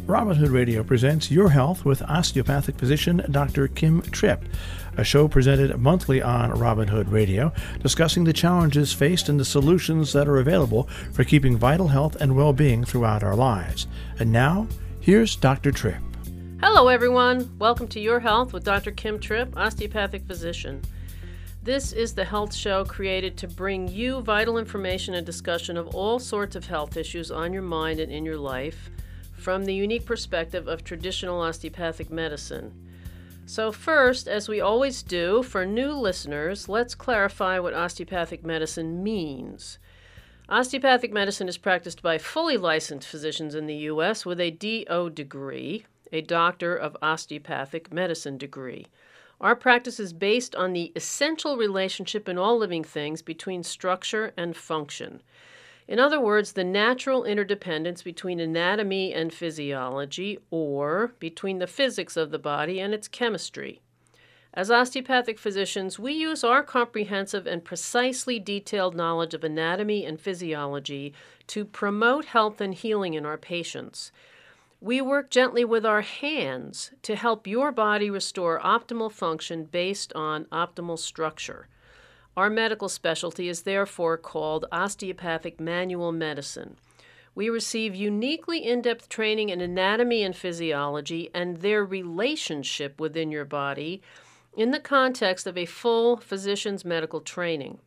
Robin Hood Radio presents Your Health with osteopathic physician Dr. Kim Tripp, a show presented monthly on Robin Hood Radio, discussing the challenges faced and the solutions that are available for keeping vital health and well-being throughout our lives. And now, here's Dr. Tripp. Hello, everyone. Welcome to Your Health with Dr. Kim Tripp, osteopathic physician. This is the health show created to bring you vital information and discussion of all sorts of health issues on your mind and in your life from the unique perspective of traditional osteopathic medicine. So first, as we always do, for new listeners, let's clarify what osteopathic medicine means. Osteopathic medicine is practiced by fully licensed physicians in the U.S. with a DO degree, a Doctor of Osteopathic Medicine degree. Our practice is based on the essential relationship in all living things between structure and function. In other words, the natural interdependence between anatomy and physiology, or between the physics of the body and its chemistry. As osteopathic physicians, we use our comprehensive and precisely detailed knowledge of anatomy and physiology to promote health and healing in our patients. We work gently with our hands to help your body restore optimal function based on optimal structure. Our medical specialty is therefore called osteopathic manual medicine. We receive uniquely in-depth training in anatomy and physiology and their relationship within your body in the context of a full physician's medical training.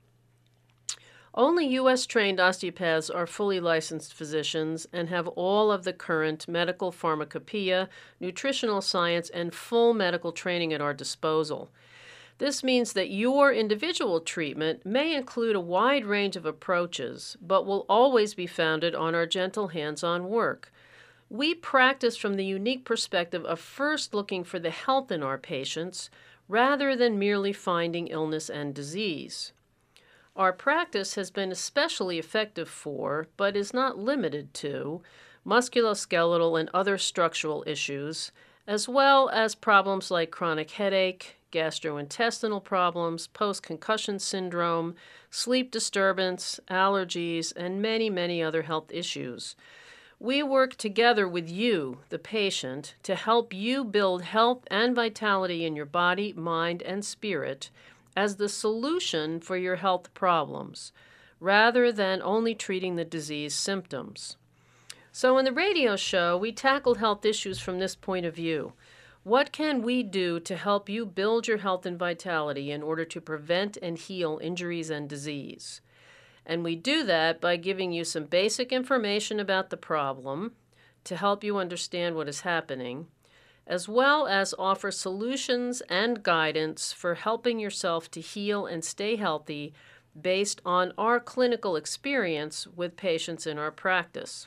Only U.S.-trained osteopaths are fully licensed physicians and have all of the current medical pharmacopoeia, nutritional science, and full medical training at our disposal. This means that your individual treatment may include a wide range of approaches, but will always be founded on our gentle hands-on work. We practice from the unique perspective of first looking for the health in our patients, rather than merely finding illness and disease. Our practice has been especially effective for, but is not limited to, musculoskeletal and other structural issues, as well as problems like chronic headache, gastrointestinal problems, post-concussion syndrome, sleep disturbance, allergies, and many, many other health issues. We work together with you, the patient, to help you build health and vitality in your body, mind, and spirit as the solution for your health problems, rather than only treating the disease symptoms. So in the radio show, we tackled health issues from this point of view. What can we do to help you build your health and vitality in order to prevent and heal injuries and disease? And we do that by giving you some basic information about the problem to help you understand what is happening, as well as offer solutions and guidance for helping yourself to heal and stay healthy based on our clinical experience with patients in our practice.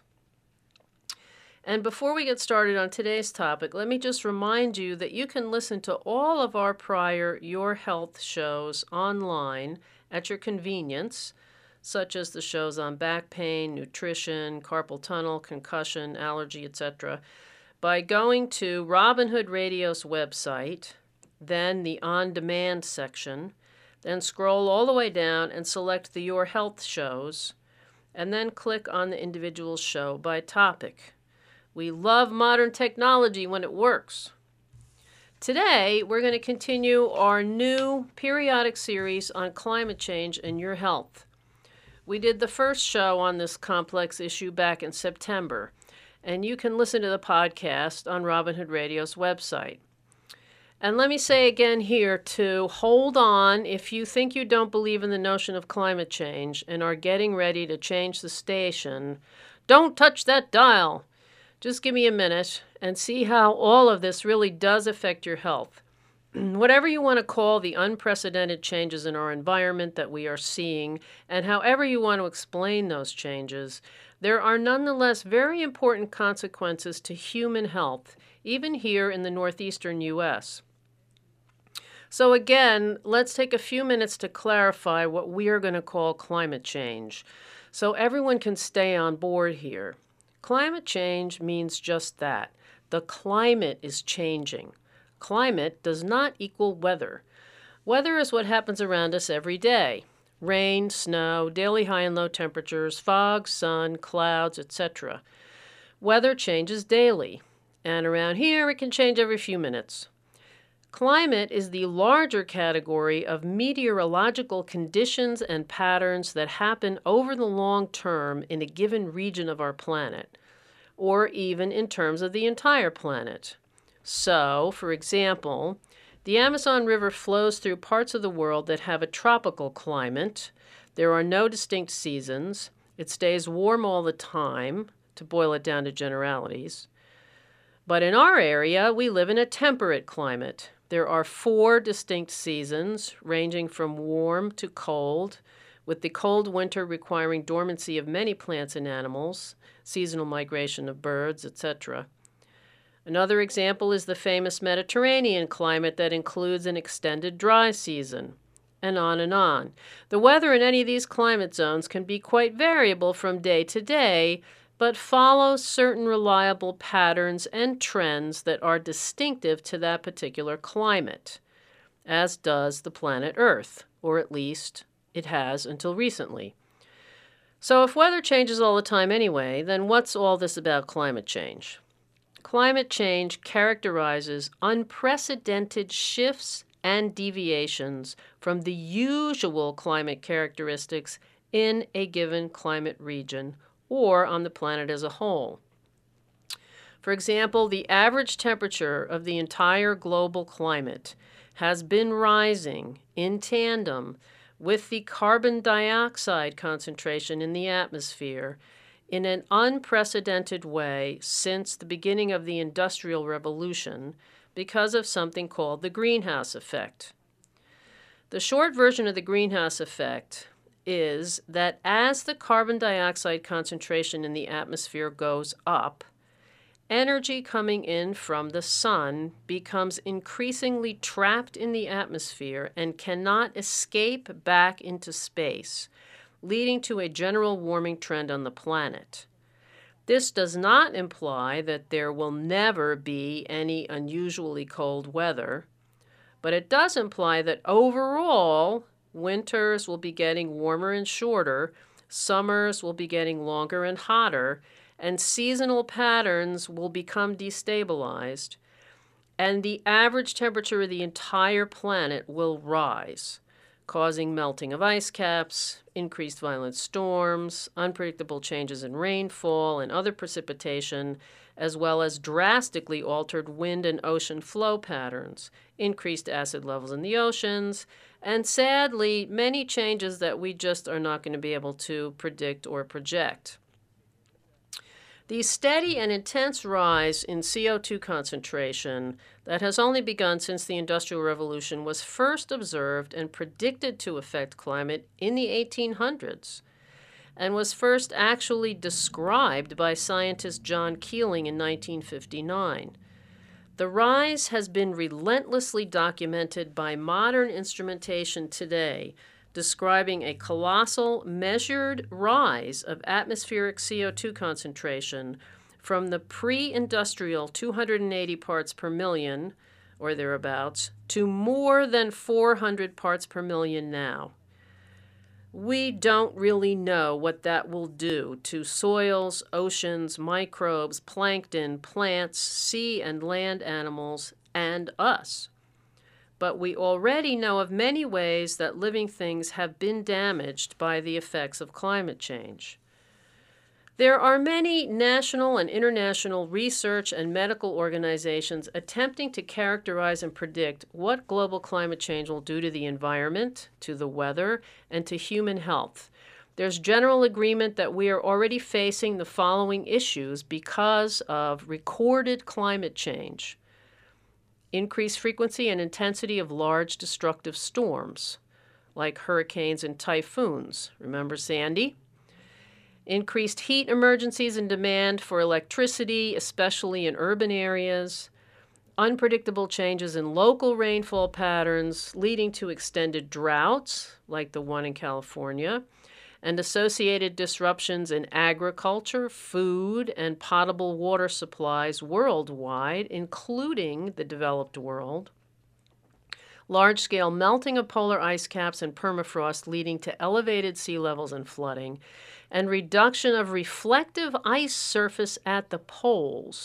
And before we get started on today's topic, let me just remind you that you can listen to all of our prior Your Health shows online at your convenience, such as the shows on back pain, nutrition, carpal tunnel, concussion, allergy, etc., by going to Robin Hood Radio's website, then the On-Demand section, then scroll all the way down and select the Your Health shows, and then click on the individual show by topic. We love modern technology when it works. Today, we're going to continue our new periodic series on climate change and your health. We did the first show on this complex issue back in September, and you can listen to the podcast on Robin Hood Radio's website. And let me say again here to hold on if you think you don't believe in the notion of climate change and are getting ready to change the station. Don't touch that dial. Just give me a minute and see how all of this really does affect your health. Whatever you want to call the unprecedented changes in our environment that we are seeing, and however you want to explain those changes, there are nonetheless very important consequences to human health, even here in the northeastern U.S. So again, let's take a few minutes to clarify what we are going to call climate change, so everyone can stay on board here. Climate change means just that. The climate is changing. Climate does not equal weather. Weather is what happens around us every day. Rain, snow, daily high and low temperatures, fog, sun, clouds, etc. Weather changes daily. And around here, it can change every few minutes. Climate is the larger category of meteorological conditions and patterns that happen over the long term in a given region of our planet, or even in terms of the entire planet. So, for example, the Amazon River flows through parts of the world that have a tropical climate. There are no distinct seasons. It stays warm all the time, to boil it down to generalities. But in our area, we live in a temperate climate. There are 4 distinct seasons, ranging from warm to cold, with the cold winter requiring dormancy of many plants and animals, seasonal migration of birds, etc. Another example is the famous Mediterranean climate that includes an extended dry season, and on and on. The weather in any of these climate zones can be quite variable from day to day, but follows certain reliable patterns and trends that are distinctive to that particular climate, as does the planet Earth, or at least it has until recently. So if weather changes all the time anyway, then what's all this about climate change? Climate change characterizes unprecedented shifts and deviations from the usual climate characteristics in a given climate region or on the planet as a whole. For example, the average temperature of the entire global climate has been rising in tandem with the carbon dioxide concentration in the atmosphere in an unprecedented way since the beginning of the Industrial Revolution because of something called the greenhouse effect. The short version of the greenhouse effect is that as the carbon dioxide concentration in the atmosphere goes up, energy coming in from the sun becomes increasingly trapped in the atmosphere and cannot escape back into space, leading to a general warming trend on the planet. This does not imply that there will never be any unusually cold weather, but it does imply that overall, winters will be getting warmer and shorter, summers will be getting longer and hotter, and seasonal patterns will become destabilized, and the average temperature of the entire planet will rise, causing melting of ice caps, increased violent storms, unpredictable changes in rainfall and other precipitation, as well as drastically altered wind and ocean flow patterns, increased acid levels in the oceans, and sadly, many changes that we just are not going to be able to predict or project. The steady and intense rise in CO2 concentration that has only begun since the Industrial Revolution was first observed and predicted to affect climate in the 1800s and was first actually described by scientist John Keeling in 1959. The rise has been relentlessly documented by modern instrumentation today, describing a colossal measured rise of atmospheric CO2 concentration from the pre-industrial 280 parts per million, or thereabouts, to more than 400 parts per million now. We don't really know what that will do to soils, oceans, microbes, plankton, plants, sea and land animals, and us. But we already know of many ways that living things have been damaged by the effects of climate change. There are many national and international research and medical organizations attempting to characterize and predict what global climate change will do to the environment, to the weather, and to human health. There's general agreement that we are already facing the following issues because of recorded climate change: increased frequency and intensity of large destructive storms, like hurricanes and typhoons. Remember Sandy? Increased heat emergencies and demand for electricity, especially in urban areas. Unpredictable changes in local rainfall patterns, leading to extended droughts, like the one in California, and associated disruptions in agriculture, food, and potable water supplies worldwide, including the developed world. Large-scale melting of polar ice caps and permafrost leading to elevated sea levels and flooding, and reduction of reflective ice surface at the poles,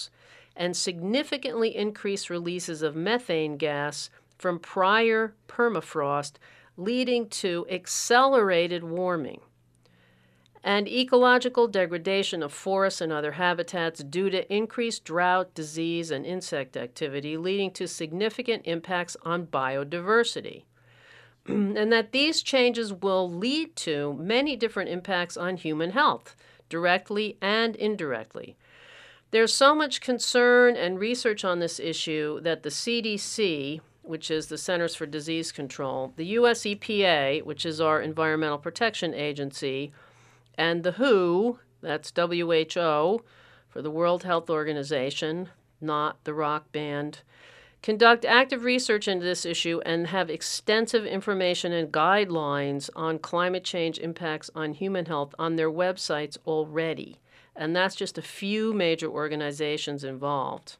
and significantly increased releases of methane gas from prior permafrost, leading to accelerated warming, and ecological degradation of forests and other habitats due to increased drought, disease, and insect activity, leading to significant impacts on biodiversity. And that these changes will lead to many different impacts on human health, directly and indirectly. There's so much concern and research on this issue that the CDC, which is the Centers for Disease Control, the US EPA, which is our Environmental Protection Agency, and the WHO, that's WHO, for the World Health Organization, not the rock band, conduct active research into this issue and have extensive information and guidelines on climate change impacts on human health on their websites already. And that's just a few major organizations involved.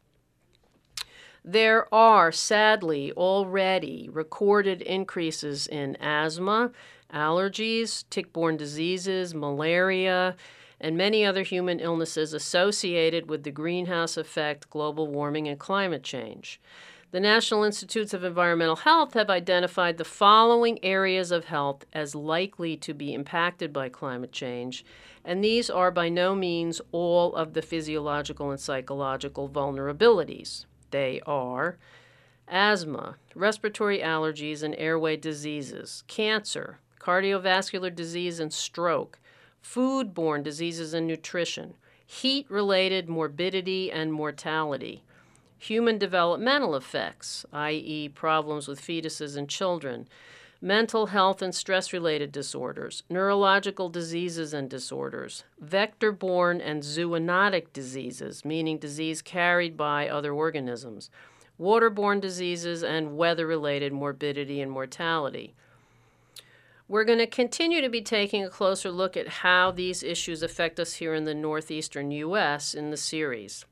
There are, sadly, already recorded increases in asthma, allergies, tick-borne diseases, malaria, and many other human illnesses associated with the greenhouse effect, global warming, and climate change. The National Institutes of Environmental Health have identified the following areas of health as likely to be impacted by climate change, and these are by no means all of the physiological and psychological vulnerabilities. They are asthma, respiratory allergies and airway diseases, cancer, cardiovascular disease and stroke, food-borne diseases and nutrition, heat-related morbidity and mortality, human developmental effects, i.e. problems with fetuses and children, mental health and stress-related disorders, neurological diseases and disorders, vector-borne and zoonotic diseases, meaning disease carried by other organisms, waterborne diseases, and weather-related morbidity and mortality. We're going to continue to be taking a closer look at how these issues affect us here in the northeastern U.S. in the series.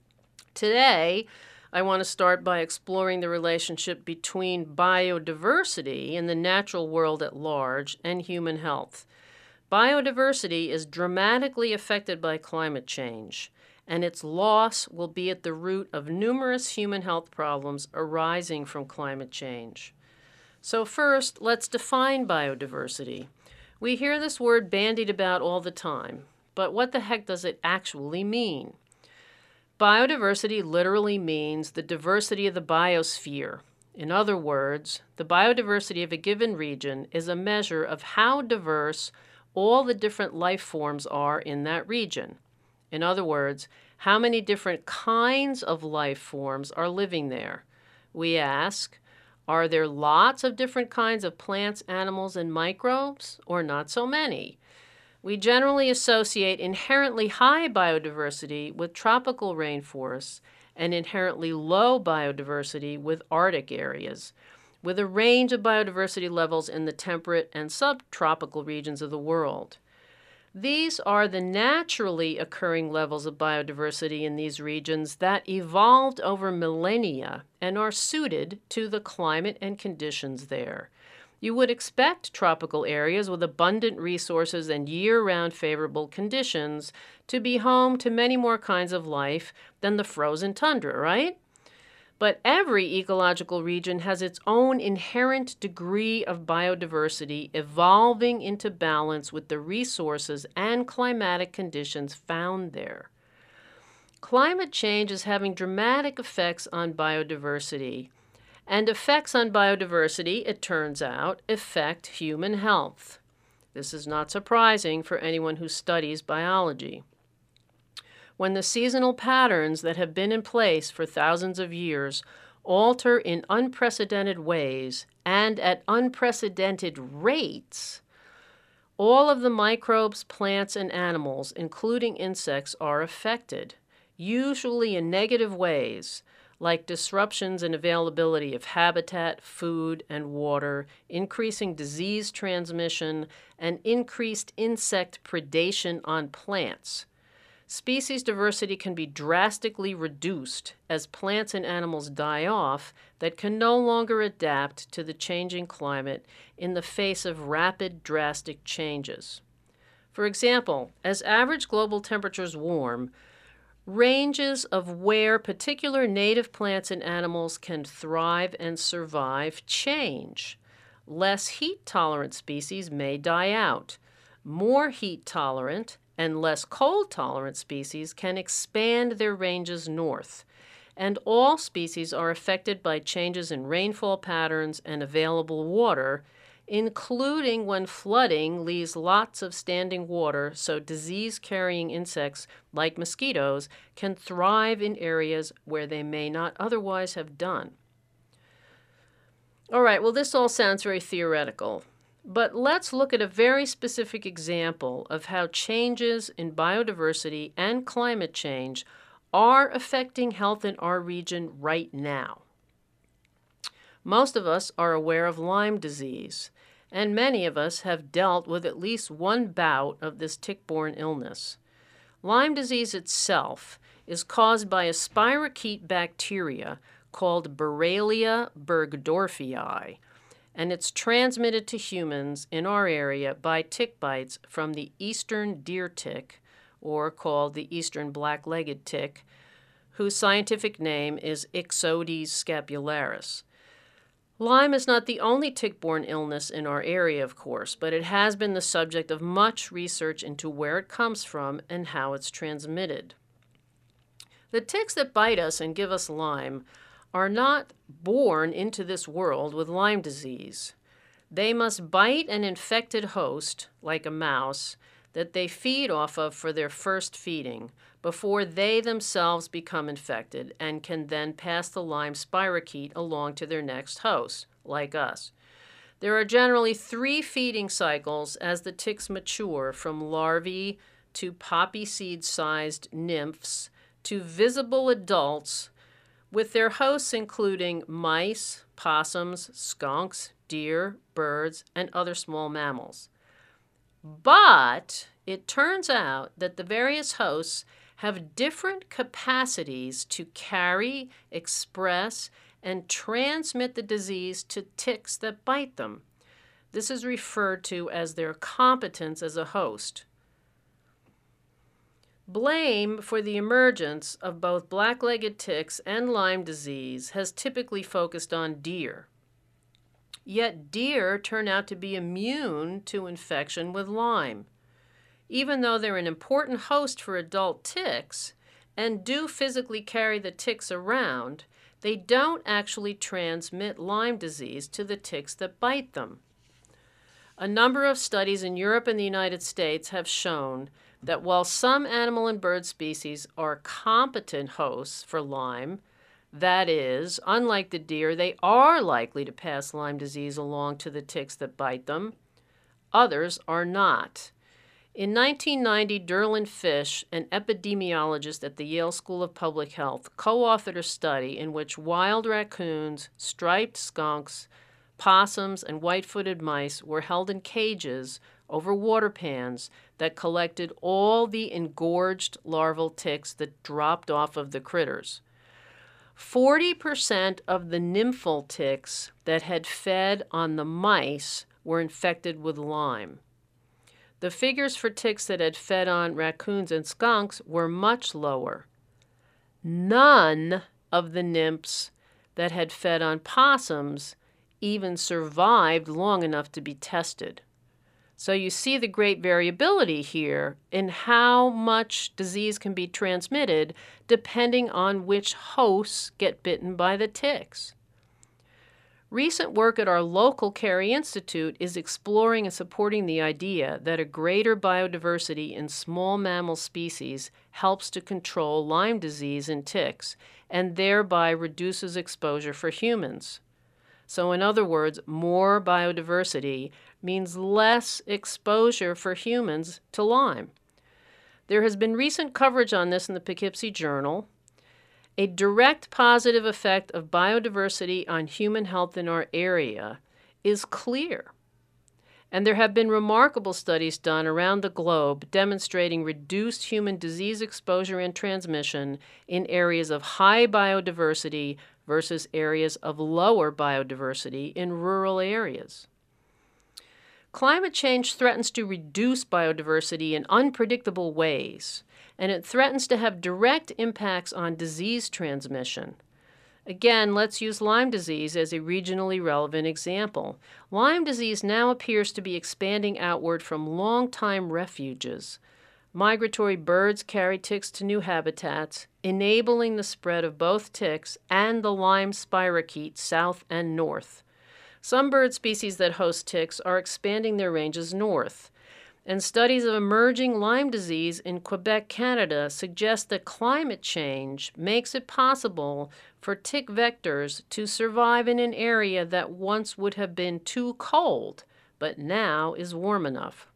Today, I want to start by exploring the relationship between biodiversity in the natural world at large and human health. Biodiversity is dramatically affected by climate change, and its loss will be at the root of numerous human health problems arising from climate change. So first, let's define biodiversity. We hear this word bandied about all the time, but what the heck does it actually mean? Biodiversity literally means the diversity of the biosphere. In other words, the biodiversity of a given region is a measure of how diverse all the different life forms are in that region. In other words, how many different kinds of life forms are living there. We ask, are there lots of different kinds of plants, animals, and microbes, or not so many? We generally associate inherently high biodiversity with tropical rainforests and inherently low biodiversity with Arctic areas, with a range of biodiversity levels in the temperate and subtropical regions of the world. These are the naturally occurring levels of biodiversity in these regions that evolved over millennia and are suited to the climate and conditions there. You would expect tropical areas with abundant resources and year-round favorable conditions to be home to many more kinds of life than the frozen tundra, right? But every ecological region has its own inherent degree of biodiversity evolving into balance with the resources and climatic conditions found there. Climate change is having dramatic effects on biodiversity, and effects on biodiversity, it turns out, affect human health. This is not surprising for anyone who studies biology. When the seasonal patterns that have been in place for thousands of years alter in unprecedented ways and at unprecedented rates, all of the microbes, plants, and animals, including insects, are affected, usually in negative ways, like disruptions in availability of habitat, food, and water, increasing disease transmission, and increased insect predation on plants. Species diversity can be drastically reduced as plants and animals die off that can no longer adapt to the changing climate in the face of rapid, drastic changes. For example, as average global temperatures warm, ranges of where particular native plants and animals can thrive and survive change. Less heat-tolerant species may die out. More heat-tolerant and less cold-tolerant species can expand their ranges north. And all species are affected by changes in rainfall patterns and available water, including when flooding leaves lots of standing water so disease-carrying insects like mosquitoes can thrive in areas where they may not otherwise have done. All right, well, this all sounds very theoretical, but let's look at a very specific example of how changes in biodiversity and climate change are affecting health in our region right now. Most of us are aware of Lyme disease, and many of us have dealt with at least one bout of this tick-borne illness. Lyme disease itself is caused by a spirochete bacteria called Borrelia burgdorferi, and it's transmitted to humans in our area by tick bites from the eastern deer tick, or called the eastern black-legged tick, whose scientific name is Ixodes scapularis. Lyme is not the only tick-borne illness in our area, of course, but it has been the subject of much research into where it comes from and how it's transmitted. The ticks that bite us and give us Lyme are not born into this world with Lyme disease. They must bite an infected host, like a mouse, that they feed off of for their first feeding before they themselves become infected and can then pass the Lyme spirochete along to their next host, like us. There are generally 3 feeding cycles as the ticks mature, from larvae to poppy seed-sized nymphs to visible adults, with their hosts including mice, possums, skunks, deer, birds, and other small mammals. But it turns out that the various hosts have different capacities to carry, express, and transmit the disease to ticks that bite them. This is referred to as their competence as a host. Blame for the emergence of both black-legged ticks and Lyme disease has typically focused on deer. Yet deer turn out to be immune to infection with Lyme. Even though they're an important host for adult ticks and do physically carry the ticks around, they don't actually transmit Lyme disease to the ticks that bite them. A number of studies in Europe and the United States have shown that while some animal and bird species are competent hosts for Lyme, that is, unlike the deer, they are likely to pass Lyme disease along to the ticks that bite them. Others are not. In 1990, Derlin Fish, an epidemiologist at the Yale School of Public Health, co-authored a study in which wild raccoons, striped skunks, possums, and white-footed mice were held in cages over water pans that collected all the engorged larval ticks that dropped off of the critters. 40% of the nymphal ticks that had fed on the mice were infected with Lyme. The figures for ticks that had fed on raccoons and skunks were much lower. None of the nymphs that had fed on possums even survived long enough to be tested. So you see the great variability here in how much disease can be transmitted depending on which hosts get bitten by the ticks. Recent work at our local Carey Institute is exploring and supporting the idea that a greater biodiversity in small mammal species helps to control Lyme disease in ticks and thereby reduces exposure for humans. So in other words, more biodiversity means less exposure for humans to Lyme. There has been recent coverage on this in the Poughkeepsie Journal. A direct positive effect of biodiversity on human health in our area is clear. And there have been remarkable studies done around the globe demonstrating reduced human disease exposure and transmission in areas of high biodiversity versus areas of lower biodiversity in rural areas. Climate change threatens to reduce biodiversity in unpredictable ways, and it threatens to have direct impacts on disease transmission. Again, let's use Lyme disease as a regionally relevant example. Lyme disease now appears to be expanding outward from long-time refuges. Migratory birds carry ticks to new habitats, enabling the spread of both ticks and the Lyme spirochete south and north. Some bird species that host ticks are expanding their ranges north, and studies of emerging Lyme disease in Quebec, Canada suggest that climate change makes it possible for tick vectors to survive in an area that once would have been too cold, but now is warm enough.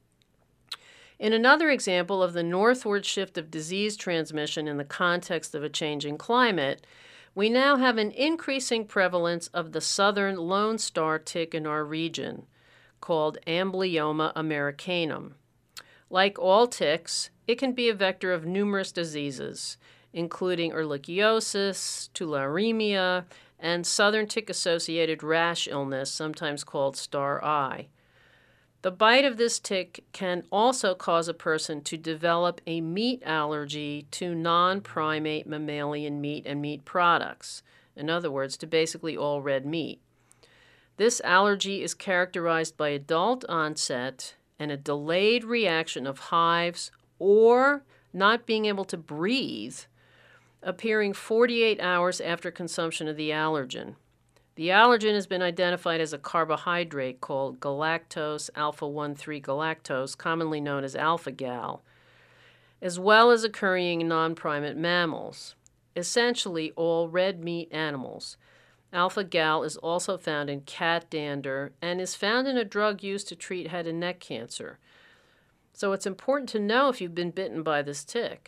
In another example of the northward shift of disease transmission in the context of a changing climate, we now have an increasing prevalence of the southern lone star tick in our region, called Amblyomma americanum. Like all ticks, it can be a vector of numerous diseases, including ehrlichiosis, tularemia, and southern tick-associated rash illness, sometimes called star eye. The bite of this tick can also cause a person to develop a meat allergy to non-primate mammalian meat and meat products. In other words, to basically all red meat. This allergy is characterized by adult onset and a delayed reaction of hives or not being able to breathe, appearing 48 hours after consumption of the allergen. The allergen has been identified as a carbohydrate called galactose alpha-1,3 galactose, commonly known as alpha-gal, as well as occurring in non-primate mammals, essentially all red meat animals. Alpha-gal is also found in cat dander and is found in a drug used to treat head and neck cancer. So it's important to know if you've been bitten by this tick.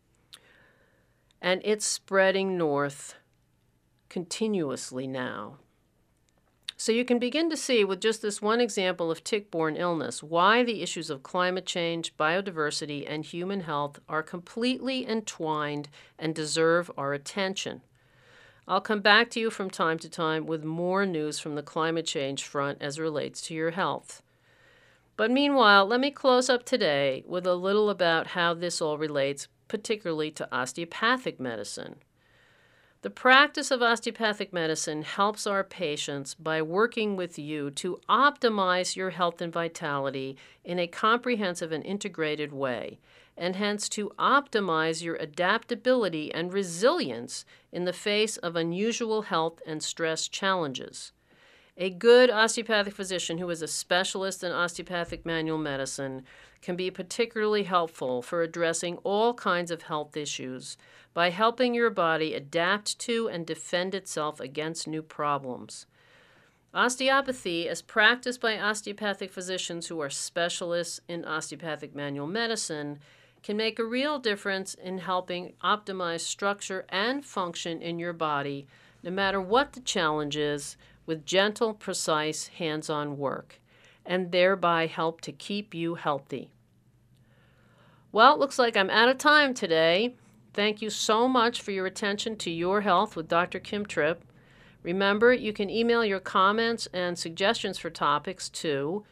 And it's spreading north continuously now. So you can begin to see with just this one example of tick-borne illness why the issues of climate change, biodiversity, and human health are completely entwined and deserve our attention. I'll come back to you from time to time with more news from the climate change front as it relates to your health. But meanwhile, let me close up today with a little about how this all relates, particularly to osteopathic medicine. The practice of osteopathic medicine helps our patients by working with you to optimize your health and vitality in a comprehensive and integrated way, and hence to optimize your adaptability and resilience in the face of unusual health and stress challenges. A good osteopathic physician who is a specialist in osteopathic manual medicine can be particularly helpful for addressing all kinds of health issues by helping your body adapt to and defend itself against new problems. Osteopathy, as practiced by osteopathic physicians who are specialists in osteopathic manual medicine, can make a real difference in helping optimize structure and function in your body, no matter what the challenge is, with gentle, precise, hands-on work, and thereby help to keep you healthy. Well, it looks like I'm out of time today. Thank you so much for your attention to Your Health with Dr. Kim Tripp. Remember, you can email your comments and suggestions for topics to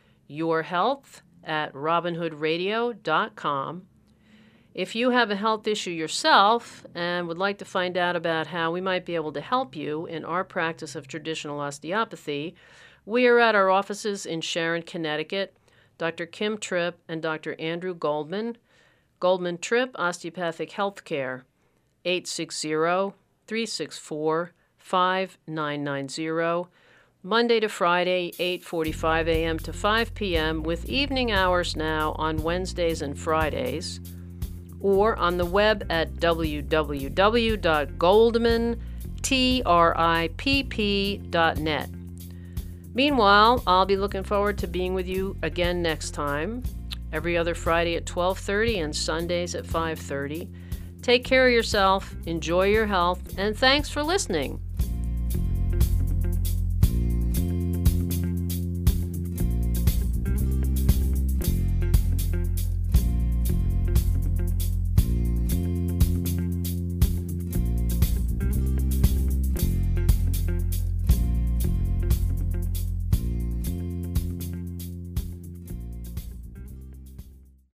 yourhealth@robinhoodradio.com. If you have a health issue yourself and would like to find out about how we might be able to help you in our practice of traditional osteopathy, we are at our offices in Sharon, Connecticut. Dr. Kim Tripp and Dr. Andrew Goldman. Goldman Tripp Osteopathic Healthcare, 860-364-5990, Monday to Friday, 8:45 a.m. to 5 p.m., with evening hours now on Wednesdays and Fridays, or on the web at www.goldmantripp.net. Meanwhile, I'll be looking forward to being with you again next time, every other Friday at 12:30 and Sundays at 5:30. Take care of yourself, enjoy your health, and thanks for listening.